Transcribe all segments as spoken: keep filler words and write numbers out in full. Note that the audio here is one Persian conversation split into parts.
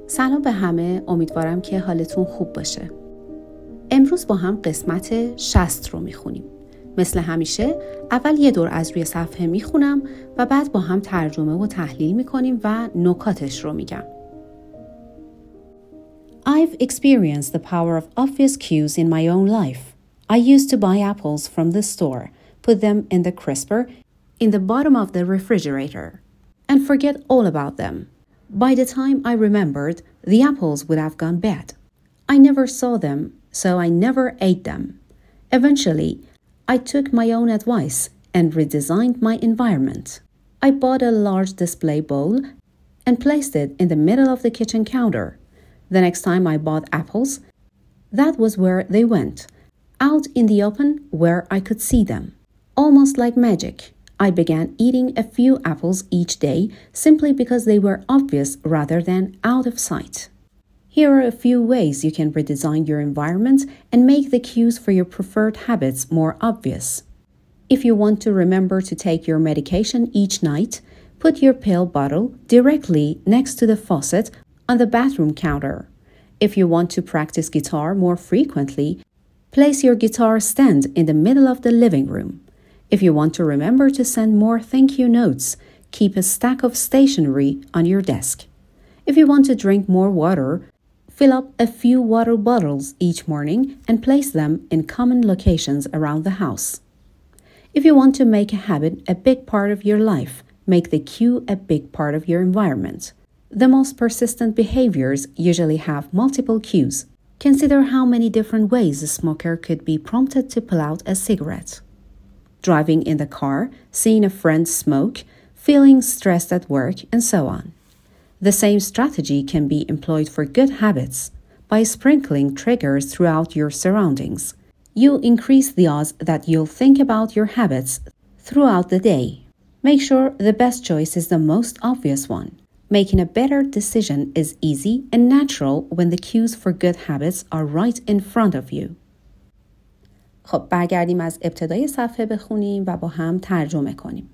سلام به همه، امیدوارم که حالتون خوب باشه. امروز با هم قسمت شصت رو میخونیم. مثل همیشه اول یه دور از روی صفحه میخونم و بعد با هم ترجمه و تحلیل میکنیم و نکاتش رو میگم. I've experienced the power of obvious cues in my own life. I used to buy apples from the store, put them in the crisper in the bottom of the refrigerator, and forget all about them. By the time I remembered, the apples would have gone bad. I never saw them, so I never ate them. Eventually, I took my own advice and redesigned my environment. I bought a large display bowl and placed it in the middle of the kitchen counter. The next time I bought apples, that was where they went, out in the open where I could see them. Almost like magic, I began eating a few apples each day simply because they were obvious rather than out of sight. Here are a few ways you can redesign your environment and make the cues for your preferred habits more obvious. If you want to remember to take your medication each night, put your pill bottle directly next to the faucet on the bathroom counter. If you want to practice guitar more frequently, place your guitar stand in the middle of the living room. If you want to remember to send more thank you notes, keep a stack of stationery on your desk. If you want to drink more water, fill up a few water bottles each morning and place them in common locations around the house. If you want to make a habit a big part of your life, make the cue a big part of your environment. The most persistent behaviors usually have multiple cues. Consider how many different ways a smoker could be prompted to pull out a cigarette. Driving in the car, seeing a friend smoke, feeling stressed at work, and so on. The same strategy can be employed for good habits by sprinkling triggers throughout your surroundings. You increase the odds that you'll think about your habits throughout the day. Make sure the best choice is the most obvious one. Making a better decision is easy and natural when the cues for good habits are right in front of you. خب برگردیم از ابتدای صفحه بخونیم و با هم ترجمه کنیم.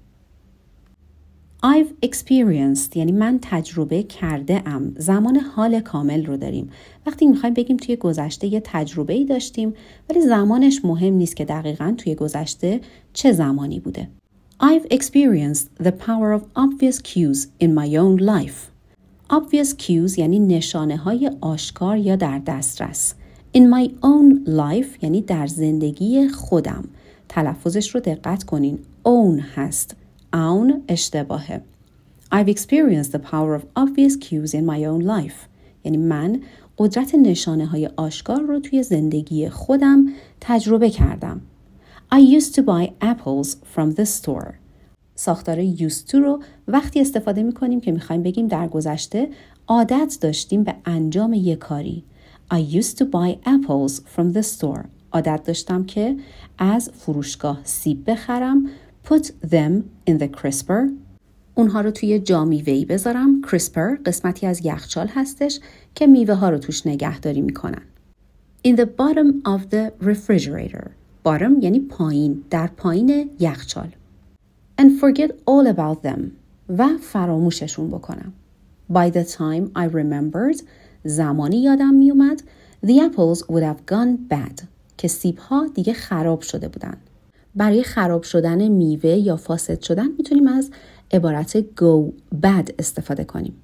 I've experienced یعنی من تجربه کرده ام. زمان حال کامل رو داریم. وقتی میخوایم بگیم توی گذشته یه تجربه‌ای داشتیم ولی زمانش مهم نیست که دقیقاً توی گذشته چه زمانی بوده. I've experienced the power of obvious cues in my own life. Obvious cues یعنی نشانه های آشکار یا در دسترس. In my own life یعنی در زندگی خودم. تلفظش رو دقت کنین. own هست. own اشتباهه. I've experienced the power of obvious cues in my own life. یعنی من قدرت نشانه های آشکار رو توی زندگی خودم تجربه کردم. I used to buy apples from the store. ساختار used to رو وقتی استفاده می کنیم که می خوایم بگیم در گذشته عادت داشتیم به انجام یک کاری. I used to buy apples from the store. عادت داشتم که از فروشگاه سیب بخرم. Put them in the crisper. اونها رو توی جا میوه‌ای بذارم. crisper قسمتی از یخچال هستش که میوه ها رو توش نگهداری میکنن. In the bottom of the refrigerator. bottom یعنی پایین، در پایین یخچال. And forget all about them. و فراموششون بکنم. By the time I remembered, زمانی یادم می اومد the apples would have gone bad که سیب ها دیگه خراب شده بودن. برای خراب شدن میوه یا فاسد شدن میتونیم از عبارت go bad استفاده کنیم.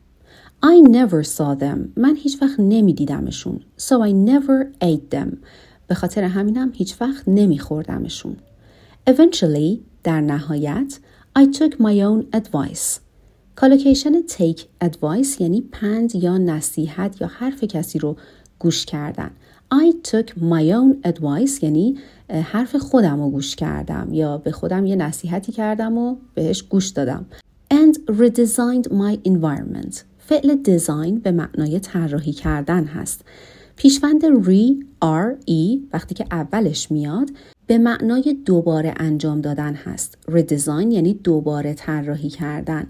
I never saw them. من هیچ وقت نمی دیدمشون. So I never ate them. به خاطر همینم هیچ وقت نمی خوردمشون. Eventually, در نهایت, I took my own advice. کالوکیشن take advice یعنی پند یا نصیحت یا حرف کسی رو گوش کردن. I took my own advice یعنی حرف خودم رو گوش کردم یا به خودم یه نصیحتی کردم و بهش گوش دادم. And redesigned my environment. فعل design به معنای طراحی کردن هست. پیشوند re, r, e وقتی که اولش میاد به معنای دوباره انجام دادن هست. redesign یعنی دوباره طراحی کردن.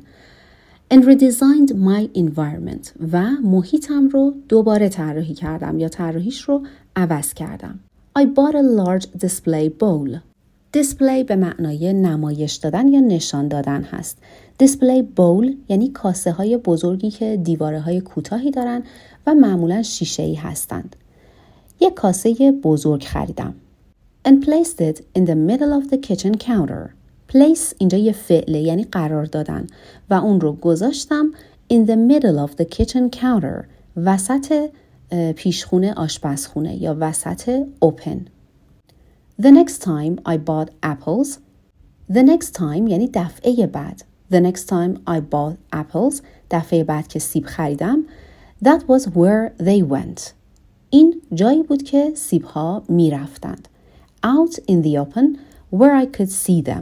And redesigned my environment و محیطم رو دوباره طراحی کردم یا طراحیش رو عوض کردم. I bought a large display bowl. display به معنای نمایش دادن یا نشان دادن هست. display bowl یعنی کاسه های بزرگی که دیواره های کوتاهی دارن و معمولا شیشه‌ای هستند. یک کاسه بزرگ خریدم. And placed it in the middle of the kitchen counter. Place اینجا یه فعله یعنی قرار دادن و اون رو گذاشتم in the middle of the kitchen counter وسط پیشخونه آشپزخونه یا وسط open. The next time I bought apples. The next time یعنی دفعه بعد. The next time I bought apples دفعه بعد که سیب خریدم. That was where they went. این جایی بود که سیب‌ها می رفتند. Out in the open where I could see them.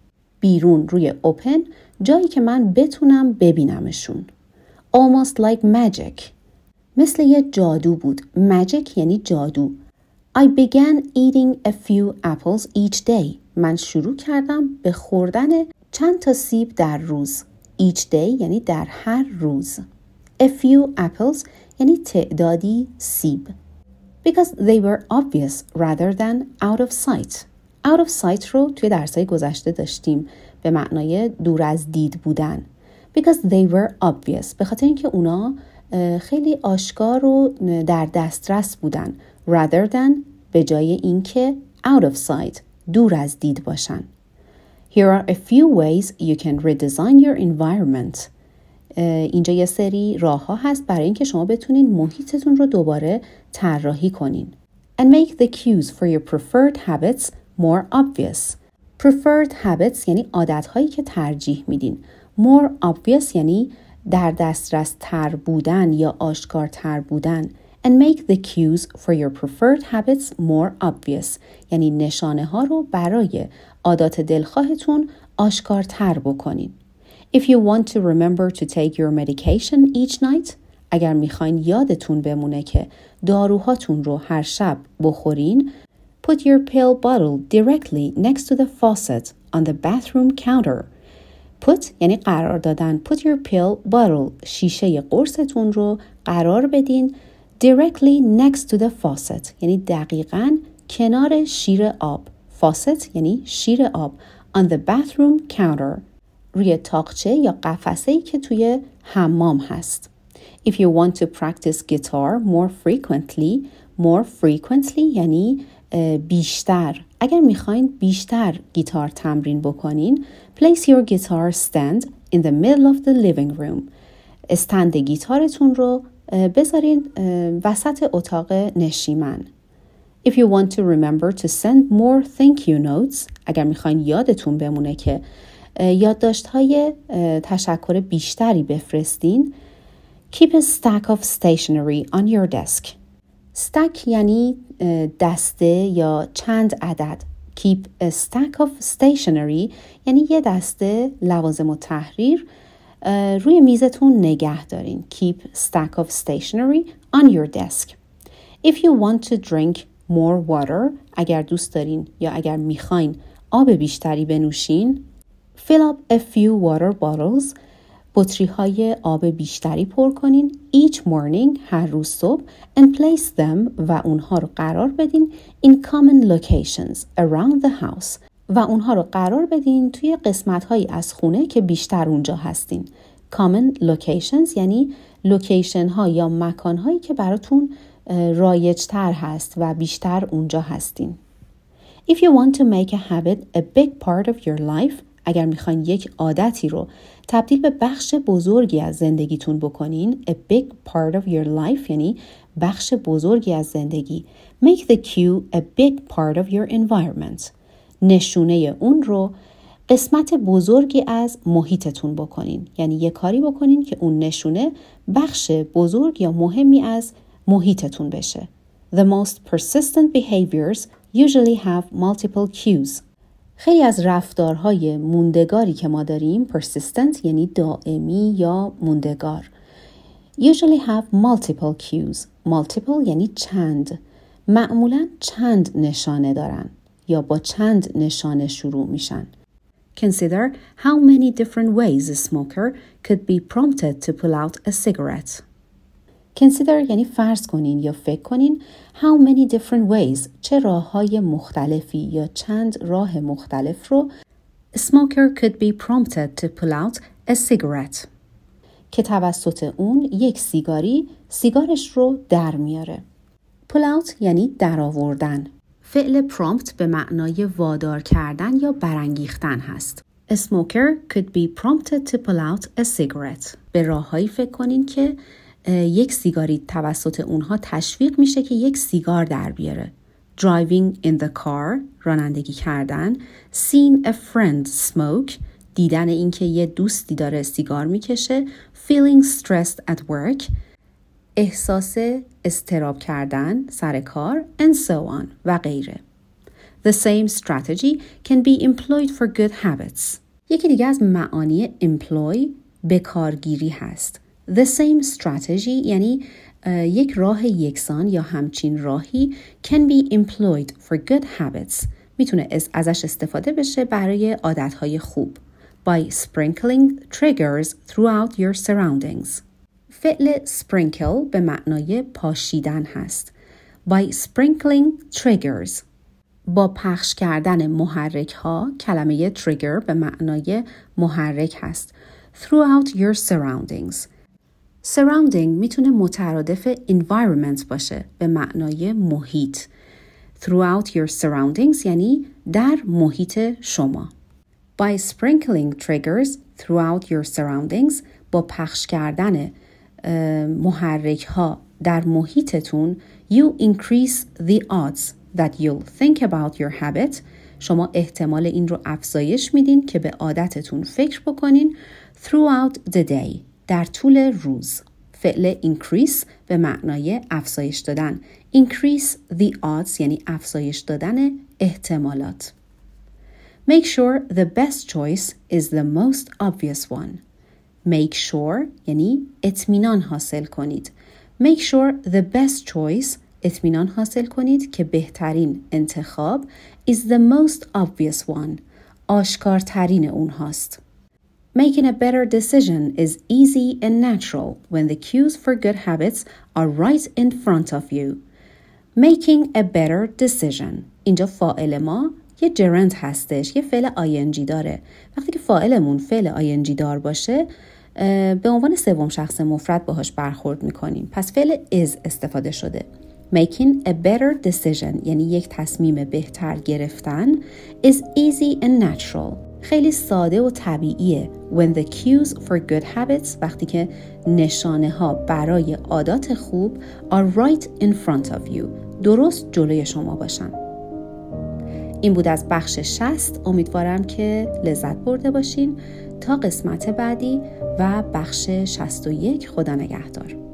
بیرون روی open جایی که من بتونم ببینمشون. Almost like magic. مثل یه جادو بود. Magic یعنی جادو. I began eating a few apples each day. من شروع کردم به خوردن چند تا سیب در روز. Each day یعنی در هر روز. A few apples یعنی تعدادی سیب. Because they were obvious rather than out of sight. Out of sight رو توی درسای گذشته داشتیم به معنای دور از دید بودن. Because they were obvious. به خاطر اینکه اونا خیلی آشکار و در دسترس بودن. Rather than به جای اینکه out of sight دور از دید باشن. Here are a few ways you can redesign your environment. اینجا یه سری راه ها هست برای اینکه شما بتونین محیطتون رو دوباره طراحی کنین. And make the cues for your preferred habits more obvious. Preferred habits یعنی عادت هایی که ترجیح میدین. More obvious یعنی در دسترس تر بودن یا آشکار تر بودن. And make the cues for your preferred habits more obvious. یعنی نشانه ها رو برای عادات دلخواهتون آشکارتر بکنین. If you want to remember to take your medication each night, اگر میخواین یادتون بمونه که داروهاتون رو هر شب بخورین, put your pill bottle directly next to the faucet on the bathroom counter. Put یعنی قرار دادن. Put your pill bottle شیشه قرصتون رو قرار بدین directly next to the faucet یعنی دقیقاً کنار شیر آب. Faucet یعنی شیر آب. On the bathroom counter روی تاقچه یا قفسه‌ای که توی حمام هست. If you want to practice guitar more frequently, more frequently یعنی بیشتر. اگر میخواین بیشتر گیتار تمرین بکنین, place your guitar stand in the middle of the living room. استند گیتارتون رو بذارین وسط اتاق نشیمن. If you want to remember to send more thank you notes, اگر میخواین یادتون بمونه که یادداشت‌های تشکر بیشتری بفرستین, keep a stack of stationery on your desk. stack یعنی دسته یا چند عدد. keep a stack of stationery یعنی یه دسته لوازم التحریر روی میزتون نگه دارین. keep stack of stationery on your desk. If you want to drink more water, اگر دوست دارین یا اگر میخواین آب بیشتری بنوشین, fill up a few water bottles. بطری های آب بیشتری پر کنین each morning هر روز صبح and place them و اونها رو قرار بدین in common locations around the house و اونها رو قرار بدین توی قسمت هایی از خونه که بیشتر اونجا هستین. common locations یعنی لوکیشن ها یا مکان هایی که براتون رایج تر هست و بیشتر اونجا هستین. If you want to make a habit a big part of your life, اگر میخواین یک عادتی رو تبدیل به بخش بزرگی از زندگیتون بکنین, a big part of your life یعنی بخش بزرگی از زندگی, make the cue a big part of your environment. نشونه اون رو قسمت بزرگی از محیطتون بکنین, یعنی یه کاری بکنین که اون نشونه بخش بزرگ یا مهمی از محیطتون بشه. The most persistent behaviors usually have multiple cues. خیلی از رفتارهای موندگاری که ما داریم, persistent یعنی دائمی یا موندگار, usually have multiple cues. multiple یعنی چند. معمولاً چند نشانه دارن یا با چند نشانه شروع میشن. Consider how many different ways a smoker could be prompted to pull out a cigarette. Consider یعنی فرض کنین یا فکر کنین how many different ways چه راه‌های مختلفی یا چند راه مختلف رو A smoker could be prompted to pull out a cigarette. که توسط اون یک سیگاری سیگارش رو در میاره. pull out یعنی در آوردن. فعل prompt به معنای وادار کردن یا برانگیختن هست. A smoker could be prompted to pull out a cigarette. به راههایی فکر کنین که یک سیگاری توسط اونها تشویق میشه که یک سیگار در بیاره. Driving in the car، رانندگی کردن. Seeing a friend smoke، دیدن اینکه یه دوستی داره سیگار میکشه. Feeling stressed at work، احساس اضطراب کردن سر کار. And so on و غیره. The same strategy can be employed for good habits. یکی دیگه از معانی employ به کارگیری هست. The same strategy یعنی یک راه یکسان یا همچین راهی can be employed for good habits. میتونه ازش استفاده بشه برای عادتهای خوب. By sprinkling triggers throughout your surroundings. فعل sprinkle به معنای پاشیدن هست. By sprinkling triggers. با پخش کردن محرک ها، کلمه trigger به معنای محرک هست. Throughout your surroundings. Surrounding میتونه مترادف environment باشه به معنای محیط. Throughout your surroundings یعنی در محیط شما. By sprinkling triggers throughout your surroundings با پخش کردن محرک ها در محیطتون you increase the odds that you'll think about your habit. شما احتمال این رو افزایش میدین که به عادتتون فکر بکنین throughout the day در طول روز. فعل increase به معنای افزایش دادن. Increase the odds یعنی افزایش دادن احتمالات. Make sure the best choice is the most obvious one. Make sure یعنی اطمینان حاصل کنید. Make sure the best choice اطمینان حاصل کنید که بهترین انتخاب is the most obvious one. آشکارترین اون هاست. Making a better decision is easy and natural when the cues for good habits are right in front of you. Making a better decision. اینجا فاعل ما یه gerund هستش، یه فعل ing داره. وقتی که فاعلمون فعل ing دار باشه به عنوان سوم شخص مفرد باهاش برخورد میکنیم. پس فعل is استفاده شده. Making a better decision یعنی یک تصمیم بهتر گرفتن is easy and natural. خیلی ساده و طبیعیه. When the cues for good habits وقتی که نشانه ها برای عادات خوب are right in front of you درست جلوی شما باشن. این بود از بخش شصت. امیدوارم که لذت برده باشین. تا قسمت بعدی و بخش شصت و یک. خدا نگهدار.